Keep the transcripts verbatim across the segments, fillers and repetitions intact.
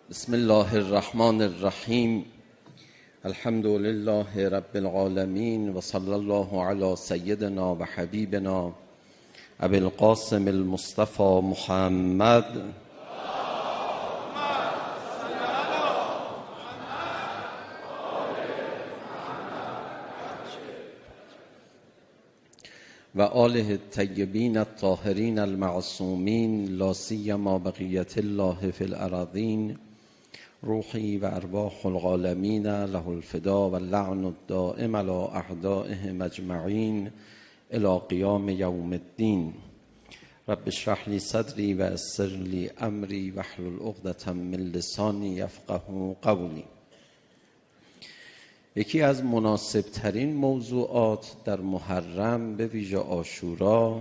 بسم الله الرحمن الرحیم. الحمد لله رب العالمین و صلی الله علی سیدنا و حبیبنا ابی القاسم المصطفى محمد و آله الطیبین الطاهرین المعصومین لا سیما بقیة الله فی الأراضین. روحی و ارواح العالمین له الفدا و اللعن الدائم علی اعدائهم اجمعین الی قیام یوم الدین. رب اشرح لی صدری و یسر لی امری واحلل عقدة من لسانی یفقهوا قولی. یکی از مناسب ترین موضوعات در محرم به ویژه عاشورا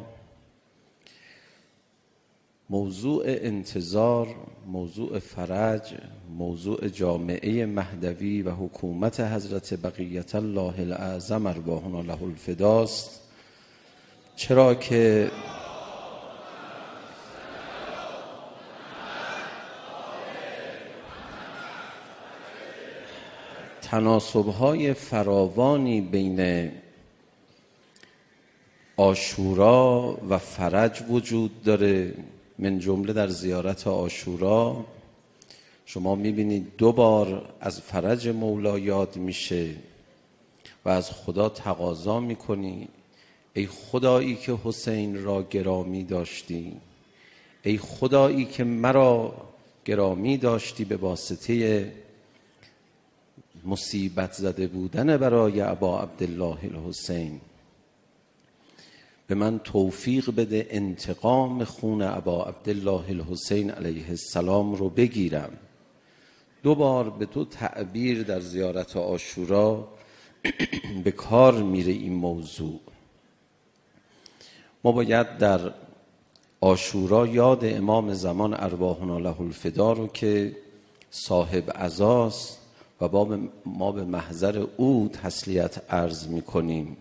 موضوع انتظار، موضوع فرج، موضوع جامعه مهدوی و حکومت حضرت بقیت الله الاعظم ارواحنا له الفداست. چرا که تناسب‌های فراوانی بین عاشورا و فرج وجود داره. من جمله در زیارت عاشورا شما میبینید دو بار از فرج مولا یاد میشه و از خدا تقاضا میکنی ای خدایی که حسین را گرامی داشتی، ای خدایی که مرا گرامی داشتی به واسطه مصیبت زده بودن برای ابا عبدالله الحسین، به من توفیق بده انتقام خون ابا عبدالله الحسین علیه السلام رو بگیرم. دو بار به دو تعبیر در زیارت عاشورا به کار میره این موضوع. ما باید در عاشورا یاد امام زمان ارواحنا له الفدا رو که صاحب عزاست و ما به محضر او تسلیت عرض میکنیم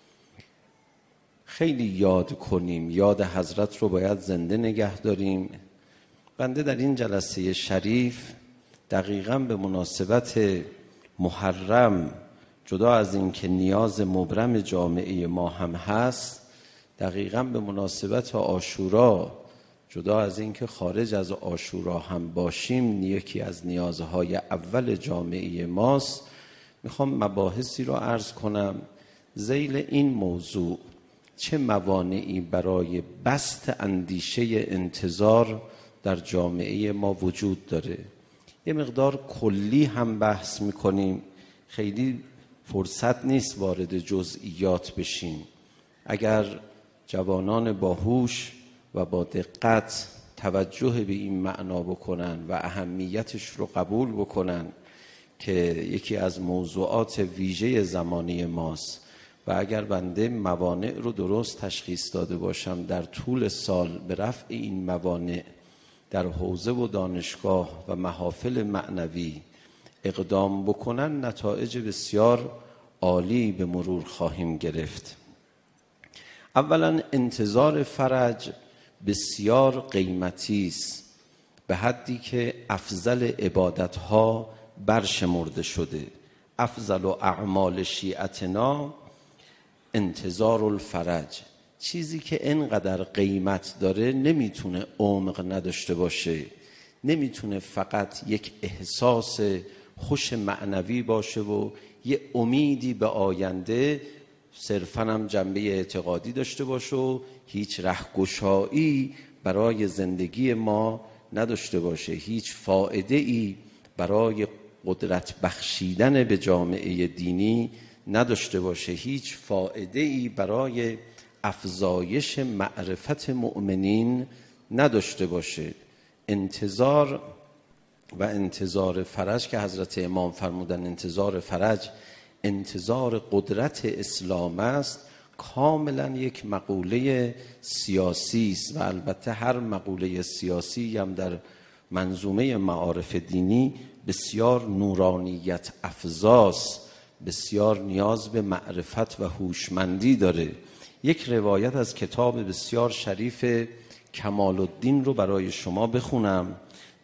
خیلی یاد کنیم. یاد حضرت رو باید زنده نگه داریم. بنده در این جلسه شریف دقیقاً به مناسبت محرم، جدا از این که نیاز مبرم جامعه ما هم هست، دقیقاً به مناسبت عاشورا، جدا از این که خارج از عاشورا هم باشیم، یکی از نیازهای اول جامعه ماست. میخوام مباحثی رو عرض کنم ذیل این موضوع. چه موانعی برای بسط اندیشه انتظار در جامعه ما وجود داره؟ یه مقدار کلی هم بحث میکنیم، خیلی فرصت نیست وارد جزئیات بشیم. اگر جوانان باهوش و با دقت توجه به این معنا بکنن و اهمیتش رو قبول بکنن که یکی از موضوعات ویژه زمانه ماست، و اگر بنده موانع رو درست تشخیص داده باشم در طول سال به رفع این موانع در حوزه و دانشگاه و محافل معنوی اقدام بکنن، نتایج بسیار عالی به مرور خواهیم گرفت. اولا انتظار فرج بسیار قیمتی است، به حدی که افضل عبادتها برشمرده شده. افضل و اعمال شیعتنا انتظار الفرج. چیزی که انقدر قیمت داره نمیتونه عمق نداشته باشه، نمیتونه فقط یک احساس خوش معنوی باشه و یه امیدی به آینده صرفاً هم جنبه اعتقادی داشته باشه و هیچ رهگشایی برای زندگی ما نداشته باشه، هیچ فائده ای برای قدرت بخشیدن به جامعه دینی نداشته باشه، هیچ فائده ای برای افزایش معرفت مؤمنین نداشته باشه. انتظار و انتظار فرج که حضرت امام فرمودن انتظار فرج انتظار قدرت اسلام است، کاملا یک مقوله سیاسی است و البته هر مقوله سیاسی هم در منظومه معارف دینی بسیار نورانیت افزاست، بسیار نیاز به معرفت و هوشمندی داره. یک روایت از کتاب بسیار شریف کمال الدین رو برای شما بخونم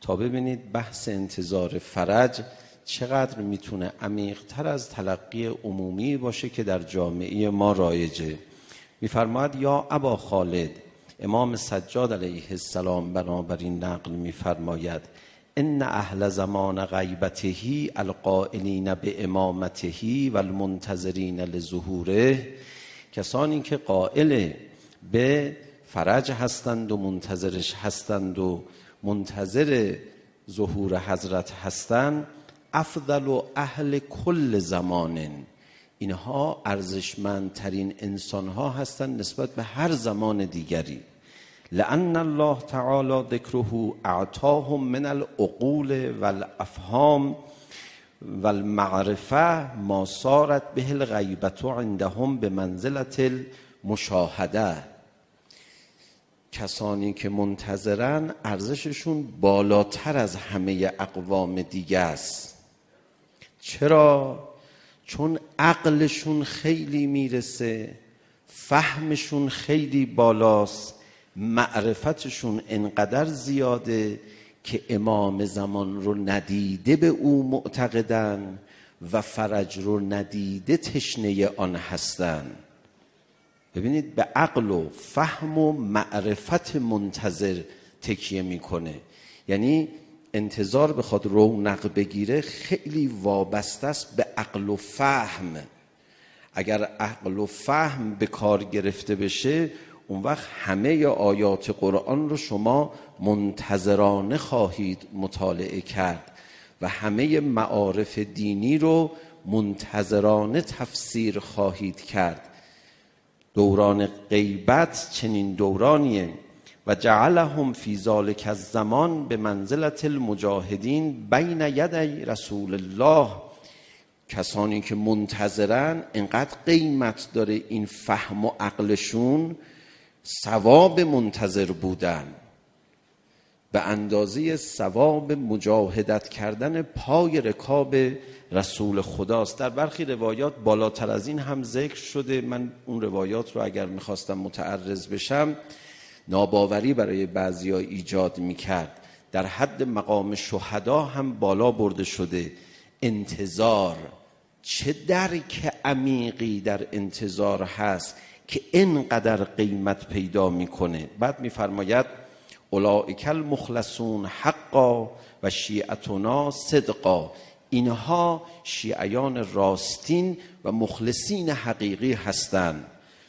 تا ببینید بحث انتظار فرج چقدر میتونه عمیق‌تر از تلقی عمومی باشه که در جامعه ما رایجه. میفرماید یا ابا خالد، امام سجاد علیه السلام بنابراین نقل میفرماید ان اهل زمان غیبته القائلین به امامته و المنتظرین لظهوره، کسانی که قائل به فرج هستند و منتظرش هستند و منتظر ظهور حضرت هستند، افضل و اهل کل زمان، اینها ارزشمندترین انسانها هستند نسبت به هر زمان دیگری. لأن الله تعالی ذکره اعطاهم من العقول والافهام والمعرفه ما صارت به الغیبة عندهم به منزلة المشاهده. کسانی که منتظرن ارزششون بالاتر از همه اقوام دیگه است. چرا؟ چون عقلشون خیلی میرسه، فهمشون خیلی بالاست، معرفتشون انقدر زیاده که امام زمان رو ندیده به او معتقدن و فرج رو ندیده تشنه آن هستن. ببینید به عقل و فهم و معرفت منتظر تکیه میکنه. یعنی انتظار بخواد رونق بگیره خیلی وابسته است به عقل و فهم. اگر عقل و فهم به کار گرفته بشه اون وقت همه آیات قرآن رو شما منتظرانه خواهید مطالعه کرد و همه معارف دینی رو منتظرانه تفسیر خواهید کرد. دوران غیبت چنین دورانیه. و جعلهم فی ذلک الزمان به منزلت المجاهدین بین یدی رسول الله. کسانی که منتظرن انقدر قیمت داره این فهم و عقلشون، ثواب منتظر بودن به اندازه ثواب مجاهدت کردن پای رکاب رسول خداست. در برخی روایات بالاتر از این هم ذکر شده. من اون روایات رو اگر میخواستم متعرض بشم ناباوری برای بعضیا ایجاد میکرد. در حد مقام شهدا هم بالا برده شده. انتظار، چه درک عمیقی در انتظار هست که اینقدر قیمت پیدا میکنه. بعد میفرماید اولئک المخلصون حقا و شیعتنا صدقا. اینها شیعیان راستین و مخلصین حقیقی هستند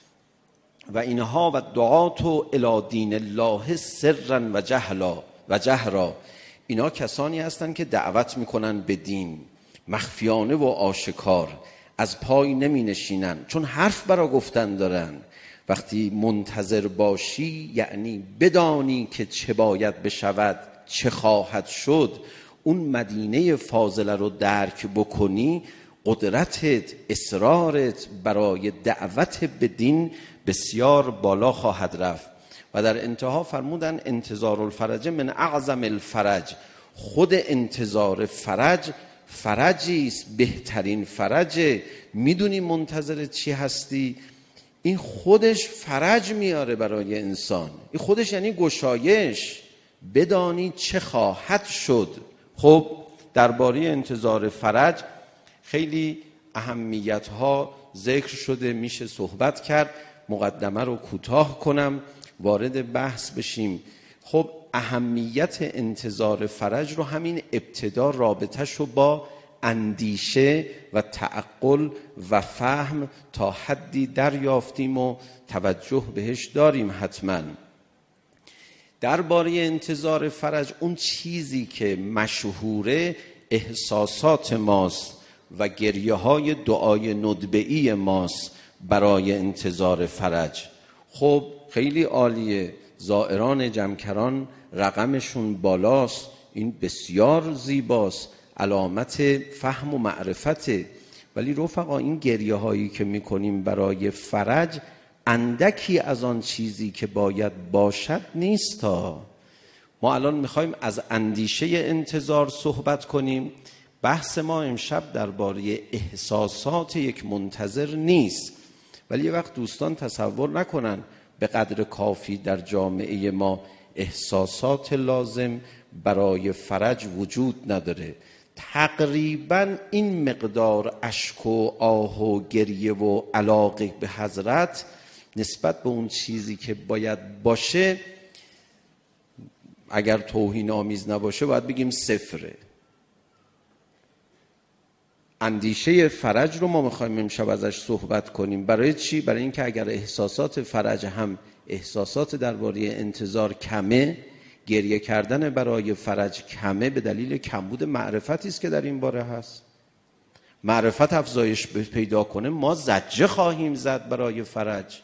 و اینها و دعات الی دین الله سرا و جهلا و جهرا. اینا کسانی هستند که دعوت میکنن به دین مخفیانه و آشکار، از پای نمی نشینن چون حرف برا گفتن دارن. وقتی منتظر باشی یعنی بدانی که چه باید بشود، چه خواهد شد، اون مدینه فاضله رو درک بکنی، قدرتت، اصرارت برای دعوت به دین بسیار بالا خواهد رفت. و در انتها فرمودن انتظار الفرج من اعظم الفرج. خود انتظار فرج فرجی است، بهترین فرجه. میدونی منتظر چی هستی؟ این خودش فرج میاره برای انسان. این خودش یعنی گشایش، بدانی چه خواهد شد. خب درباره انتظار فرج خیلی اهمیت ها ذکر شده، میشه صحبت کرد. مقدمه رو کوتاه کنم وارد بحث بشیم. خب اهمیت انتظار فرج رو همین ابتدا رابطش رو با اندیشه و تعقل و فهم تا حدی دریافتیم و توجه بهش داریم. حتما درباره انتظار فرج اون چیزی که مشهوره احساسات ماست و گریه های دعای ندبه‌ای ماست برای انتظار فرج. خب خیلی عالیه، زائران جمکران رقمشون بالاست، این بسیار زیباست، علامت فهم و معرفته. ولی رفقا این گریه هایی که میکنیم برای فرج اندکی از آن چیزی که باید باشد نیست. تا ما الان میخوایم از اندیشه انتظار صحبت کنیم. بحث ما امشب درباره احساسات یک منتظر نیست. ولی یه وقت دوستان تصور نکنن به قدر کافی در جامعه ما احساسات لازم برای فرج وجود نداره. تقریبا این مقدار اشک و آه و گریه و علاقه به حضرت نسبت به اون چیزی که باید باشه، اگر توهین آمیز نباشه باید بگیم صفره. اندیشه فرج رو ما میخوایم امشب ازش صحبت کنیم. برای چی؟ برای اینکه اگر احساسات فرج هم احساسات درباره انتظار کمه، گریه کردن برای فرج کمه، به دلیل کمبود معرفتی است که در این باره هست. معرفت افزایش پیدا کنه، ما زجه خواهیم زد برای فرج.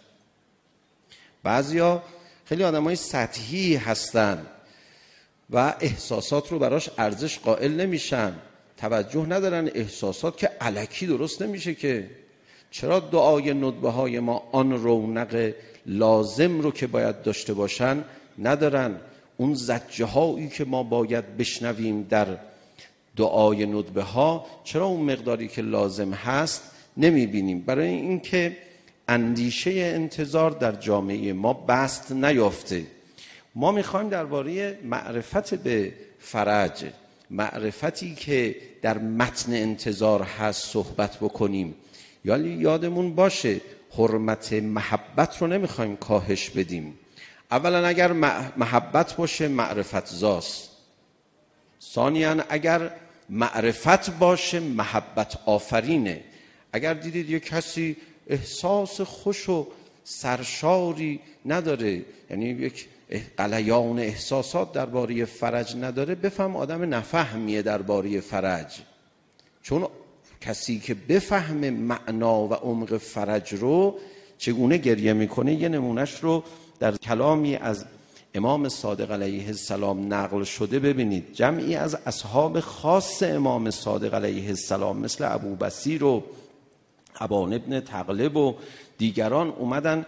بعضیا خیلی آدمای سطحی هستن و احساسات رو براش ارزش قائل نمیشن، توجه ندارن احساسات که الکی درست نمیشه که. چرا دعای ندبه های ما آن رونق لازم رو که باید داشته باشن ندارن؟ اون زجه هایی که ما باید بشنویم در دعای ندبه ها چرا اون مقداری که لازم هست نمیبینیم؟ برای اینکه اندیشه انتظار در جامعه ما بست نیافته. ما میخوایم درباره معرفت به فرج، معرفتی که در متن انتظار هست صحبت بکنیم. یعنی یادمون باشه حرمت محبت رو نمیخوایم کاهش بدیم. اولا اگر محبت باشه معرفت زاست. ثانیاً اگر معرفت باشه محبت آفرینه. اگر دیدید یک کسی احساس خوش و سرشاری نداره، یعنی یک غلیان احساسات درباره فرج نداره، بفهم آدم نفهمیه درباره فرج. چون کسی که بفهمه معنا و عمق فرج رو چگونه گریه میکنه، یه نمونش رو در کلامی از امام صادق علیه السلام نقل شده ببینید. جمعی از اصحاب خاص امام صادق علیه السلام مثل ابو بصیر و ابان ابن تغلب و دیگران اومدن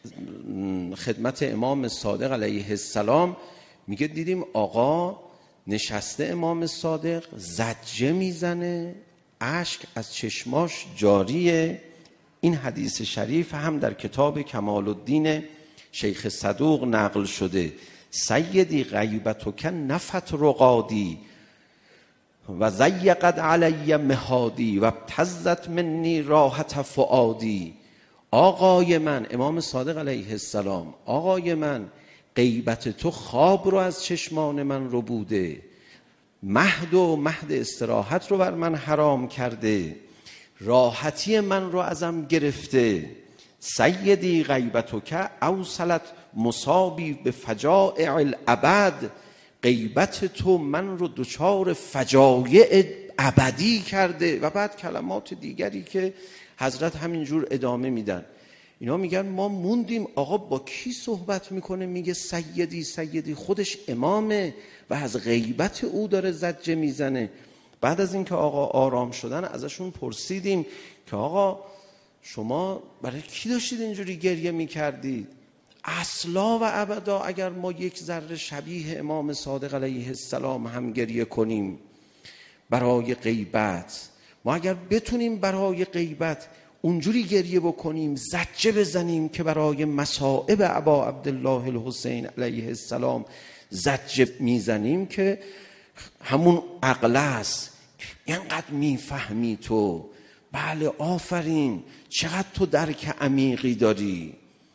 خدمت امام صادق علیه السلام. میگه دیدیم آقا نشسته امام صادق زجه میزنه، اشک از چشماش جاریه. این حدیث شریف هم در کتاب کمال الدین شیخ صدوق نقل شده. سیدی غیبتک نفت رقادی و ضیقت علی مهادی و ابتزت منی راحت فؤادی. آقای من، امام صادق علیه السلام، آقای من، غیبت تو خواب رو از چشمان من رو بوده، مهد و مهد استراحت رو بر من حرام کرده، راحتی من رو ازم گرفته. سیدی غیبتک اوصلت مصابی به فجائع الابد. غیبت تو من رو دچار فجایع ابدی کرده. و بعد کلمات دیگری که حضرت همینجور ادامه میدن. اینا میگن ما موندیم آقا با کی صحبت میکنه میگه سیدی سیدی، خودش امامه و از غیبت او داره زجه میزنه. بعد از اینکه آقا آرام شدن ازشون پرسیدیم که آقا شما برای کی داشتید اینجوری گریه میکردید؟ اصلا و ابدا اگر ما یک ذره شبیه امام صادق علیه السلام هم گریه کنیم برای غیبت، ما اگر بتونیم برای غیبت اونجوری گریه بکنیم، زجه بزنیم که برای مصائب ابا عبدالله الحسین علیه السلام زجه میزنیم، که همون عقل است. اینقدر میفهمی تو، بله آفرین، چقدر تو درک عمیقی داری.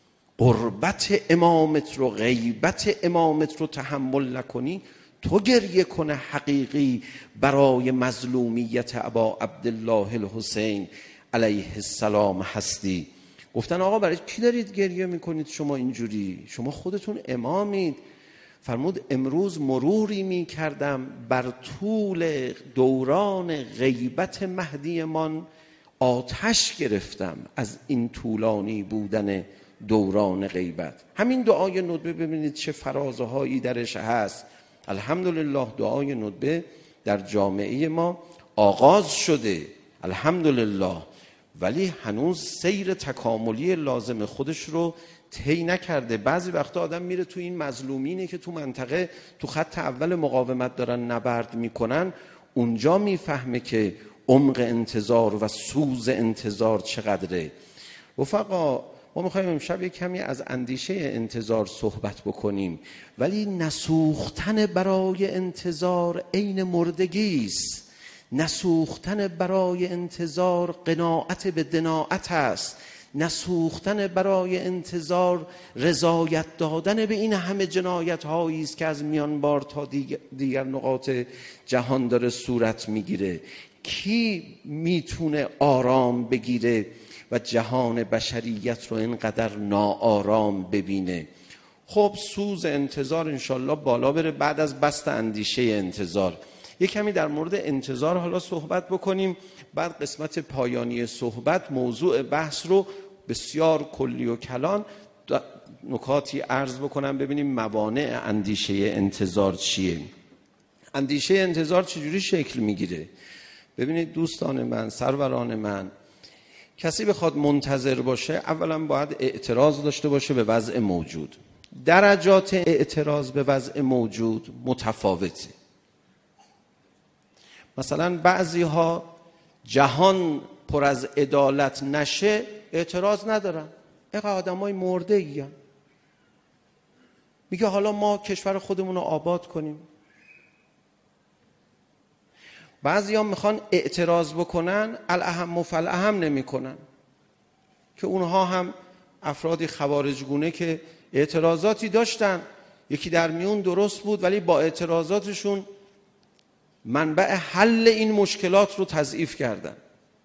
قربت امامت رو، غیبت امامت رو تحمل نکنی، تو گریه کنه حقیقی برای مظلومیت ابا عبدالله الحسین علیه السلام هستی. گفتن آقا برای کی دارید گریه میکنید شما اینجوری؟ شما خودتون امامید. فرمود امروز مروری میکردم بر طول دوران غیبت مهدیمان، آتش گرفتم از این طولانی بودن دوران غیبت. همین دعای ندبه ببینید چه فرازه هایی درش هست. الحمدلله دعای ندبه در جامعه ما آغاز شده الحمدلله، ولی هنوز سیر تکاملی لازم خودش رو طی نکرده. بعضی وقتا آدم میره تو این مظلومینه که تو منطقه تو خط اول مقاومت دارن نبرد میکنن، اونجا میفهمه که عمق انتظار و سوز انتظار چقدره. رفقا ما میخوایم امشب یک کمی از اندیشه انتظار صحبت بکنیم، ولی نسوختن برای انتظار عین مردگی است. نسوختن برای انتظار قناعت به دناعت است. نسوختن برای انتظار رضایت دادن به این همه جنایت هایی است که از میانمار تا دیگر, دیگر نقاط جهان داره صورت میگیره. کی میتونه آرام بگیره و جهان بشریت رو اینقدر ناآرام ببینه؟ خب سوز انتظار انشالله بالا بره بعد از بسط اندیشه انتظار. یک کمی در مورد انتظار حالا صحبت بکنیم، بعد قسمت پایانی صحبت موضوع بحث رو بسیار کلی و کلان نکاتی عرض بکنم، ببینیم موانع اندیشه انتظار چیه. اندیشه انتظار چجوری شکل میگیره؟ ببینید دوستان من، سروران من، کسی بخواد منتظر باشه اولا باید اعتراض داشته باشه به وضع موجود. درجات اعتراض به وضع موجود متفاوته. مثلا بعضی ها جهان پر از عدالت نشه اعتراض ندارن، اینقدر آدم های مرده ایان، میگه حالا ما کشور خودمون رو آباد کنیم. بعضی ها میخوان اعتراض بکنن الاهم و فالاهم نمی کنن، که اونها هم افرادی خوارجگونه که اعتراضاتی داشتن، یکی در میون درست بود ولی با اعتراضاتشون منبع حل این مشکلات رو تضعیف کردن.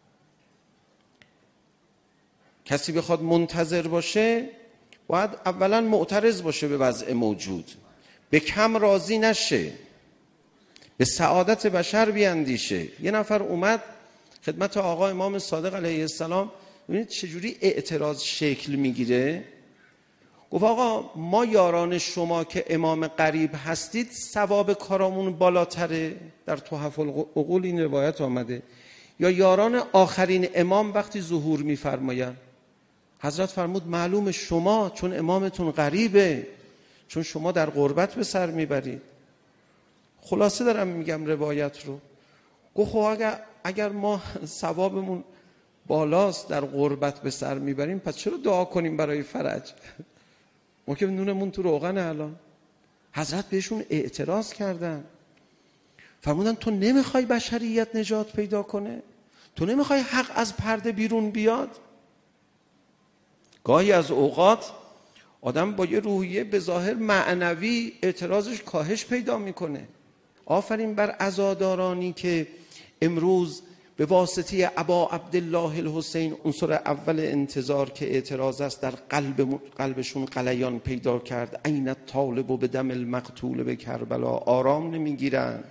کسی بخواد منتظر باشه باید اولا معترض باشه به وضع موجود، به کم راضی نشه، به سعادت بشر بیاندیشه. یه نفر اومد خدمت آقا امام صادق علیه السلام، ببینید چجوری اعتراض شکل میگیره. گفت آقا ما یاران شما که امام غریب هستید ثواب کارامون بالاتره، در تحف العقول این روایت آمده، یا یاران آخرین امام وقتی ظهور میفرمایند؟ حضرت فرمود معلوم شما، چون امامتون غریبه، چون شما در غربت به سر میبرید. خلاصه دارم میگم روایت رو. گفت خب اگر, اگر ما ثوابمون بالاست در غربت به سر میبریم، پس چرا دعا کنیم برای فرج؟ ما که نونمون تو روغن الان. حضرت بهشون اعتراض کردن، فرمودن تو نمیخوای بشریت نجات پیدا کنه؟ تو نمیخوای حق از پرده بیرون بیاد؟ گاهی از اوقات آدم با یه روحیه به ظاهر معنوی اعتراضش کاهش پیدا میکنه. آفرین بر عزادارانی که امروز به واسطه ابا عبدالله الحسین عنصر اول انتظار که اعتراض است در قلب قلبشون غلیان پیدا کرد. عین طالب و به دم المقتول به کربلا، آرام نمیگیرن.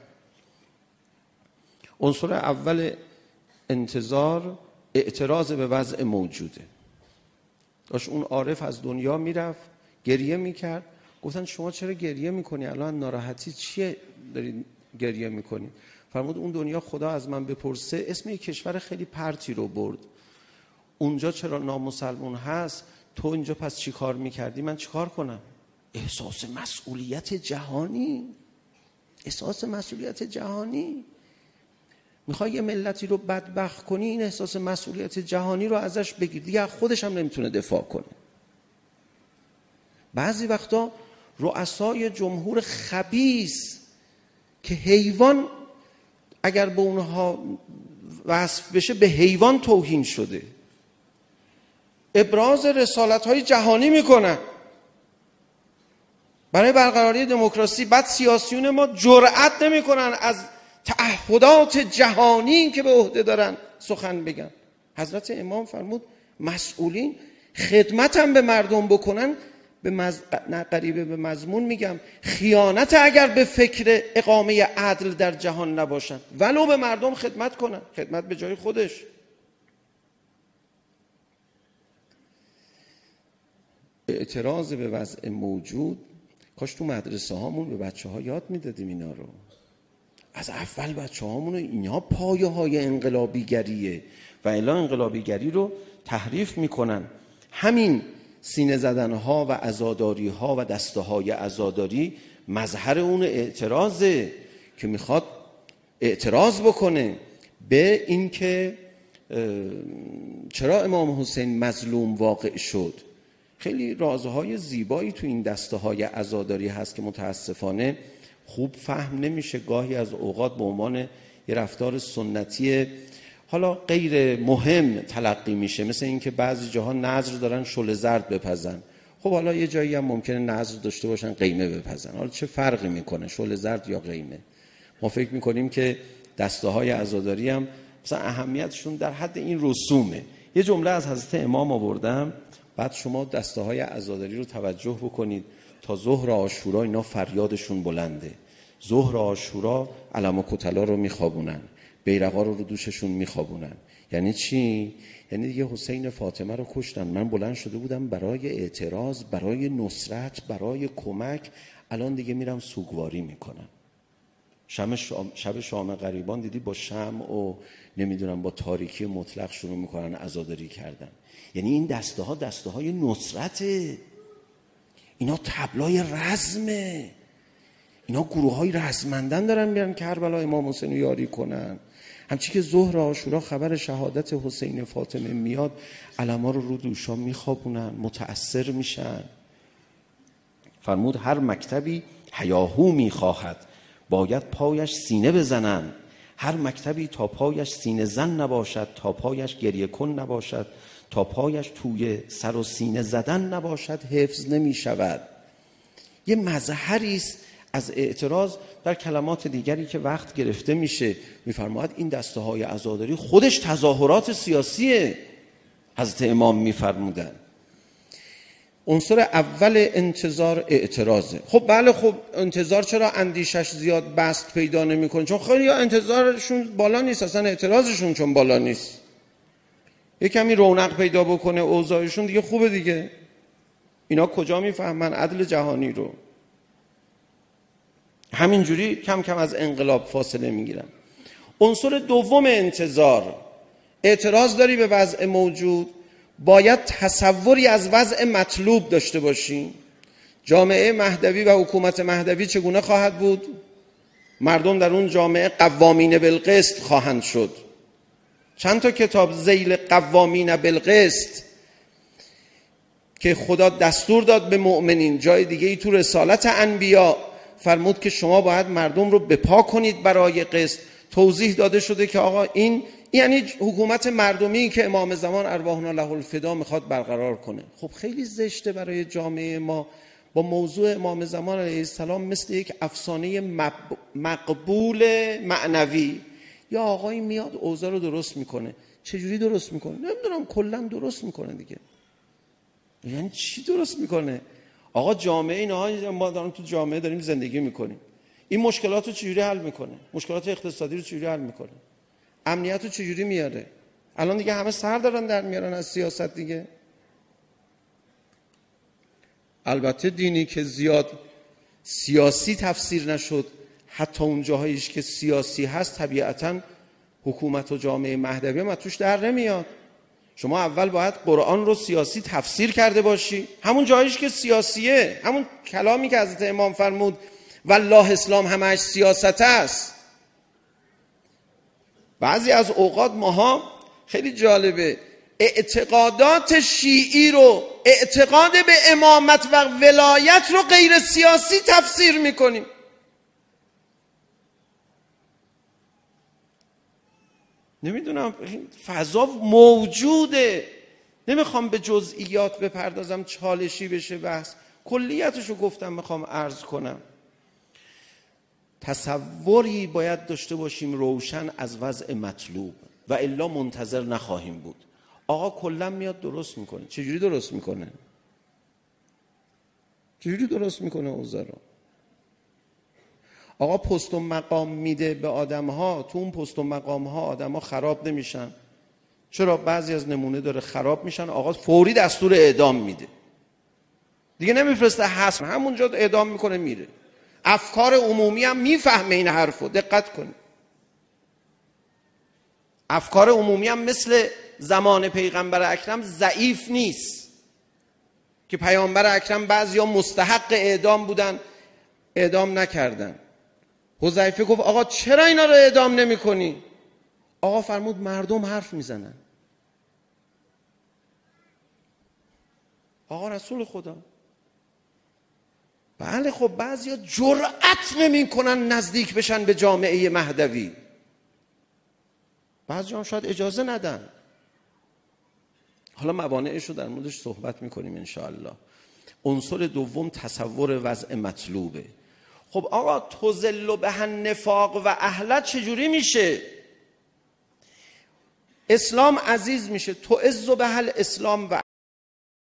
عنصر اول انتظار اعتراض به وضع موجوده. داشت اون عارف از دنیا میرفت گریه میکرد، گفتن شما چرا گریه میکنی؟ الان ناراحتی چیه داری گریه میکنی؟ فرمود اون دنیا خدا از من بپرسه اسم یک کشور خیلی پرتی رو برد، اونجا چرا نامسلمون هست، تو اینجا پس چی کار میکردی؟ من چی کار کنم؟ احساس مسئولیت جهانی، احساس مسئولیت جهانی. میخوای یه ملتی رو بدبخت کنی، این احساس مسئولیت جهانی رو ازش بگیر، دیگه خودش هم نمیتونه دفاع کنه. بعضی وقتا رؤسای جمهور خبیث که حیوان اگر به اونها وصف بشه به حیوان توهین شده، ابراز رسالت‌های جهانی میکنن برای برقراری دموکراسی. بعد سیاسیون ما جرأت نمیکنن از تعهدات جهانی که به عهده دارن سخن بگن. حضرت امام فرمود مسئولین خدمت هم به مردم بکنن، به مز... نه قریبه به مضمون میگم، خیانت اگر به فکر اقامه عدل در جهان نباشن، ولو به مردم خدمت کنن، خدمت به جای خودش. اعتراض به وضع موجود، کاش تو مدرسه هامون به بچه ها یاد میدادیم اینا رو. از اول بچه هامون اینا پایه های انقلابیگریه و الا انقلابیگری رو تحریف میکنن. همین سینه زدن ها و عزاداری ها و دسته های عزاداری مظهر اون اعتراضه که میخواد اعتراض بکنه به این که چرا امام حسین مظلوم واقع شد. خیلی رازهای زیبایی تو این دسته های عزاداری هست که متاسفانه خوب فهم نمیشه. گاهی از اوقات به عنوان یه رفتار سنتی حالا غیر مهم تلقی میشه، مثل اینکه بعضی جاها نذر دارن شل زرد بپزن. خب حالا یه جایی هم ممکنه نذر داشته باشن قیمه بپزن، حالا چه فرقی میکنه شل زرد یا قیمه؟ ما فکر میکنیم که دسته های عزاداری هم مثلا اهمیتشون در حد این رسومه. یه جمله از حضرت امام آوردم، بعد شما دسته های عزاداری رو توجه بکنید. تا ظهر عاشورا اینا فریادشون بلنده. ظهر عاشورا علم و کتلا رو میخوابونن، بیرقا رو رو دوششون میخوابونن. یعنی چی؟ یعنی دیگه حسین فاطمه رو کشتن، من بلند شده بودم برای اعتراض، برای نصرت، برای کمک، الان دیگه میرم سوگواری میکنم. شب شام، شب شام غریبان دیدی با شمع و نمیدونم با تاریکی مطلق شروع میکنن عزاداری کردن. یعنی این دسته ها دسته های نصرته، اینا تبلای رزمه، اینا گروه های رزمندن دارن میرن کربلا امام حسین رو یاری کنن. همچی که ظهر عاشورا خبر شهادت حسین فاطمه میاد، علما رو رو دوشا میخوابونن، متأثر میشن. فرمود هر مکتبی هیاهو میخواهد، باید پایش سینه بزنن. هر مکتبی تا پایش سینه زن نباشد، تا پایش گریه کن نباشد، تا پایش توی سر و سینه زدن نباشد، حفظ نمی شود. یه مظهری است از اعتراض. در کلمات دیگری که وقت گرفته میشه میفرماید این دسته های عزاداری خودش تظاهرات سیاسیه. حضرت امام میفرمودن عنصر اول انتظار اعتراضه. خب بله، خب انتظار چرا اندیشش زیاد بست پیدا نمیکنه؟ چون خیلی ها انتظارشون بالا نیست، اصلا اعتراضشون چون بالا نیست. یه کمی رونق پیدا بکنه اوضاعشون دیگه خوبه دیگه. اینا کجا میفهمن عدل جهانی رو؟ همینجوری کم کم از انقلاب فاصله میگیرن. عنصر دوم انتظار، اعتراض داری به وضع موجود، باید تصوری از وضع مطلوب داشته باشیم. جامعه مهدوی و حکومت مهدوی چگونه خواهد بود؟ مردم در اون جامعه قوامین بالقسط خواهند شد. چند تا کتاب ذیل قوامین بالقسط که خدا دستور داد به مؤمنین، جای دیگه ای تو رسالت انبیا فرمود که شما باید مردم رو بپا کنید برای قسط. توضیح داده شده که آقا این یعنی حکومت مردمی که امام زمان ارواحنا له الفدا میخواد برقرار کنه. خب خیلی زشته برای جامعه ما با موضوع امام زمان علیه السلام مثل یک افسانه مقبول معنوی یا آقایی میاد اوضاع رو درست میکنه. چجوری درست میکنه؟ نمیدونم، کلا درست میکنه دیگه. یعنی چی درست میکنه؟ آقا جامعه اینها، ما داریم تو جامعه داریم زندگی میکنیم، این مشکلات رو چجوری حل میکنه؟ مشکلات اقتصادی رو چجوری حل میکنه؟ امنیت رو چجوری میاره؟ الان دیگه همه سر دارن در میارن از سیاست دیگه. البته دینی که زیاد سیاسی تفسیر نشد، حتی اون جاهایش که سیاسی هست طبیعتاً حکومت و جامعه مهدوی هم توش در نمیاد. شما اول باید قرآن رو سیاسی تفسیر کرده باشی، همون جایش که سیاسیه، همون کلامی که حضرت امام فرمود والله اسلام همش سیاست است. بعضی از اوقات ماها خیلی جالبه اعتقادات شیعی رو، اعتقاد به امامت و ولایت رو غیر سیاسی تفسیر میکنیم. نمیدونم، فضا موجوده. نمیخوام به جزئیات بپردازم، چالشی بشه بحث، کلیتشو گفتم میخوام عرض کنم. تصوری باید داشته باشیم روشن از وضع مطلوب و الا منتظر نخواهیم بود. آقا کلا میاد درست میکنه. چجوری درست میکنه؟ چجوری درست میکنه اوضاع رو؟ آقا پست و مقام میده به آدم‌ها، تو اون پست و مقام‌ها آدم‌ها خراب نمیشن. چرا؟ بعضی از نمونه داره خراب میشن، آقا فوری دستور اعدام میده، دیگه نمیفرسته حسم، همونجا اعدام میکنه میره. افکار عمومی هم میفهمه این حرفو، دقت کنید. افکار عمومی هم مثل زمان پیغمبر اکرم ضعیف نیست که پیامبر اکرم بعضیا مستحق اعدام بودن اعدام نکردن. حذیفه گفت آقا چرا اینا رو اعدام نمی کنی؟ آقا فرمود مردم حرف میزنن. آقا رسول خدا. بله خب بعضیا جرأت نمی‌کنن نزدیک بشن به جامعه مهدوی، بعضی هم شاید اجازه ندن. حالا موانعش رو در موردش صحبت میکنیم انشاءالله. عنصر دوم تصور وضع مطلوبه. خب آقا تذل به النفاق و اهله چجوری میشه؟ اسلام عزیز میشه، تعز به الاسلام و